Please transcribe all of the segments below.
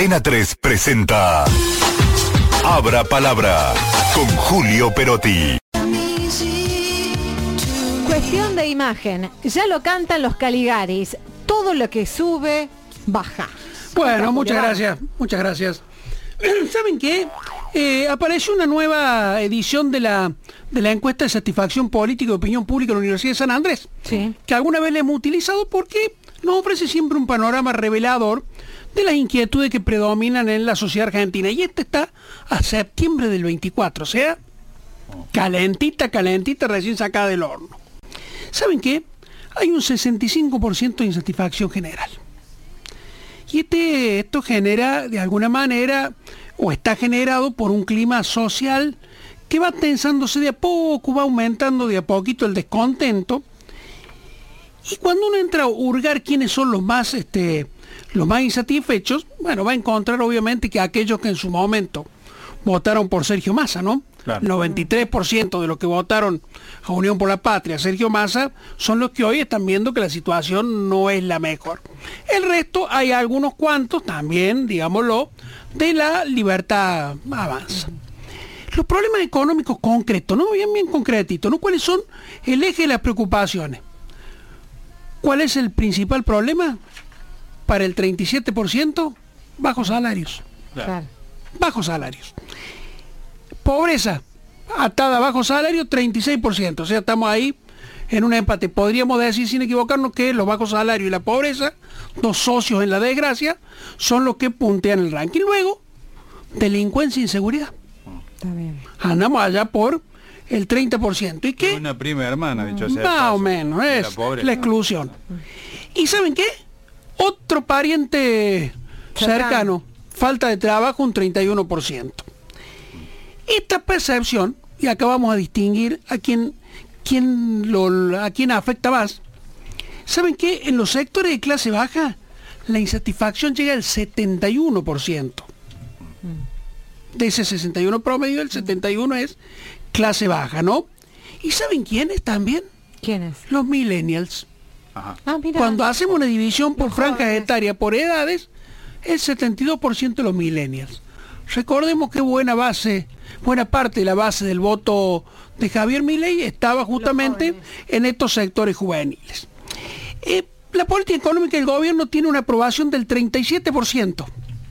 Antena 3 presenta Abra Palabra con Julio Perotti. Cuestión de imagen. Ya lo cantan los Caligaris. Todo lo que sube, baja. Bueno, muchas gracias. ¿Saben qué? Apareció una nueva edición de la encuesta de satisfacción política y opinión pública de la Universidad de San Andrés. Sí. Que alguna vez la hemos utilizado porque nos ofrece siempre un panorama revelador de las inquietudes que predominan en la sociedad argentina. Y esta está a septiembre del 24, o sea, calentita, recién sacada del horno. ¿Saben qué? Hay un 65% de insatisfacción general. Y esto genera, de alguna manera, o está generado por un clima social que va tensándose de a poco, va aumentando de a poquito el descontento. Y cuando uno entra a hurgar quiénes son los más insatisfechos, bueno, va a encontrar obviamente que aquellos que en su momento votaron por Sergio Massa, ¿no? Claro. 93% de los que votaron a Unión por la Patria, Sergio Massa, son los que hoy están viendo que la situación no es la mejor. El resto, hay algunos cuantos también, digámoslo, de la Libertad Avanza. Los problemas económicos concretos, ¿no? Bien concretitos, ¿no? ¿Cuáles son el eje de las preocupaciones? ¿Cuál es el principal problema? Para el 37%, bajos salarios. Claro. Bajos salarios. Pobreza, atada a bajo salario, 36%. O sea, estamos ahí en un empate. Podríamos decir, sin equivocarnos, que los bajos salarios y la pobreza, dos socios en la desgracia, son los que puntean el ranking. Luego, delincuencia e inseguridad. Está bien. Andamos allá por el 30%. ¿Y qué? Una prima hermana, dicho sea. Más o menos, es la exclusión. ¿Y saben qué? Otro pariente cercano, falta de trabajo, un 31%. Esta percepción, y acá vamos a distinguir a quién afecta más. ¿Saben qué? En los sectores de clase baja, la insatisfacción llega al 71%. De ese 61 promedio, el 71 es clase baja, ¿no? ¿Y saben quiénes también? ¿Quiénes? Los millennials. Ajá. Ah, mira. Cuando hacemos una división por Los franjas jóvenes. etarias, por edades, el 72% de los millennials. Recordemos que buena parte de la base del voto de Javier Milei estaba justamente en estos sectores juveniles. La política económica del gobierno tiene una aprobación del 37%.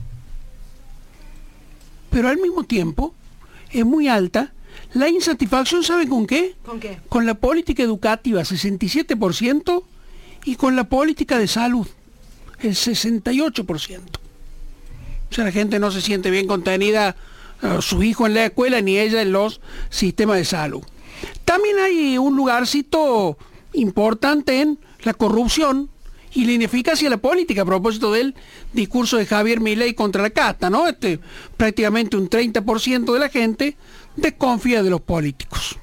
Pero al mismo tiempo es muy alta la insatisfacción, ¿saben con qué? ¿Con qué? Con la política educativa, 67%, y con la política de salud, el 68%. O sea, la gente no se siente bien contenida, su hijo en la escuela, ni ella en los sistemas de salud. También hay un lugarcito importante en la corrupción y la ineficacia de la política, a propósito del discurso de Javier Milei contra la casta, ¿no? Prácticamente un 30% de la gente desconfía de los políticos.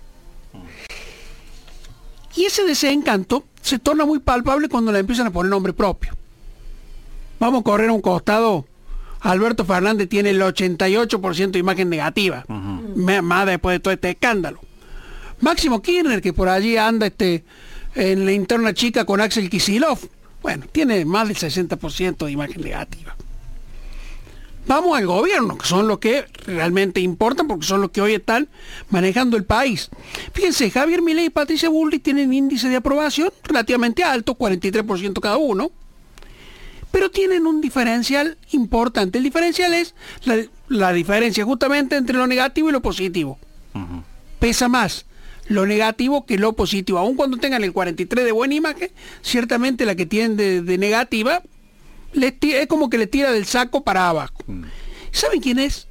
Y ese desencanto se torna muy palpable cuando le empiezan a poner nombre propio. Vamos a correr a un costado. Alberto Fernández tiene el 88% de imagen negativa, más después de todo este escándalo. Máximo Kirchner, que por allí anda en la interna chica con Axel Kicillof, bueno, tiene más del 60% de imagen negativa. Vamos al gobierno, que son los que realmente importan, porque son los que hoy están manejando el país. Fíjense, Javier Milei y Patricia Bullrich tienen índice de aprobación relativamente alto, 43% cada uno, pero tienen un diferencial importante. El diferencial es la diferencia justamente entre lo negativo y lo positivo. Pesa más lo negativo que lo positivo. Aun cuando tengan el 43 de buena imagen, ciertamente la que tienen de negativa es como que le tira del saco para abajo. ¿Saben quién es?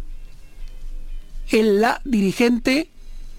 La dirigente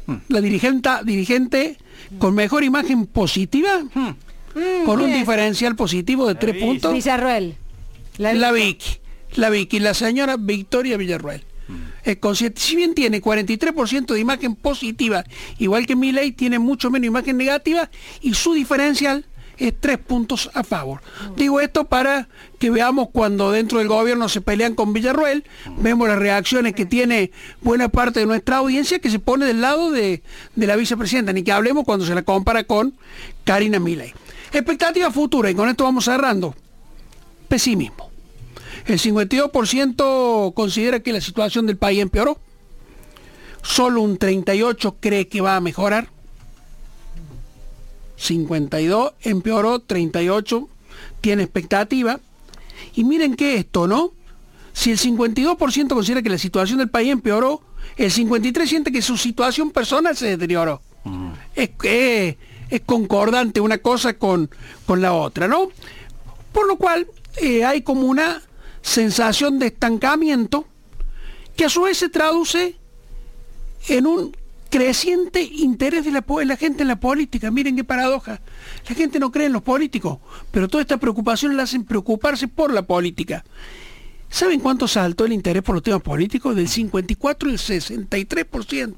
con mejor imagen positiva, con un diferencial positivo de 3 puntos. Villarroel. La Vicky, la señora Victoria Villarroel. Si bien tiene 43% de imagen positiva, igual que Milei, tiene mucho menos imagen negativa y su diferencial es 3 puntos a favor. Digo esto para que veamos cuando dentro del gobierno se pelean con Villarroel, vemos las reacciones que tiene buena parte de nuestra audiencia, que se pone del lado de la vicepresidenta, ni que hablemos cuando se la compara con Karina Milei. Expectativa futura, y con esto vamos cerrando. Pesimismo. El 52% considera que la situación del país empeoró. Solo un 38% cree que va a mejorar. 52 empeoró, 38 tiene expectativa. Y miren que esto, ¿no? Si el 52% considera que la situación del país empeoró, el 53% siente que su situación personal se deterioró. Es concordante una cosa con la otra, ¿no? Por lo cual hay como una sensación de estancamiento que a su vez se traduce en un creciente interés de la gente en la política. Miren qué paradoja. La gente no cree en los políticos, pero toda esta preocupación la hacen preocuparse por la política. ¿Saben cuánto saltó el interés por los temas políticos? Del 54 al 63%.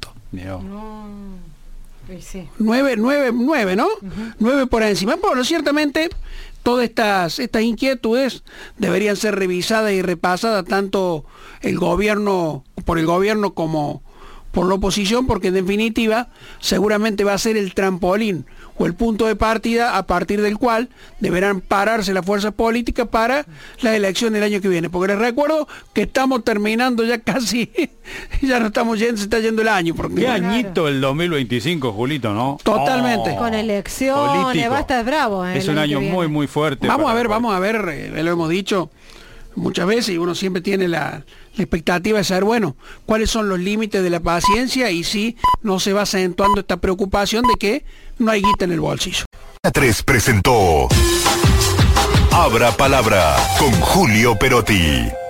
Sí. 9, ¿no? 9 por encima. Bueno, ciertamente todas estas inquietudes deberían ser revisadas y repasadas tanto por el gobierno como por la oposición, porque en definitiva seguramente va a ser el trampolín o el punto de partida a partir del cual deberán pararse las fuerzas políticas para la elección del año que viene. Porque les recuerdo que estamos terminando ya casi, ya no estamos yendo, se está yendo el año. Porque qué añito el 2025, Julito, ¿no? Totalmente. Con elecciones, político. va a estar bravo. Es un año muy, muy fuerte. Vamos a ver, lo hemos dicho muchas veces y uno siempre tiene la expectativa de saber, bueno, cuáles son los límites de la paciencia y si no se va acentuando esta preocupación de que no hay guita en el bolsillo. 3 presentó Abra Palabra con Julio Perotti.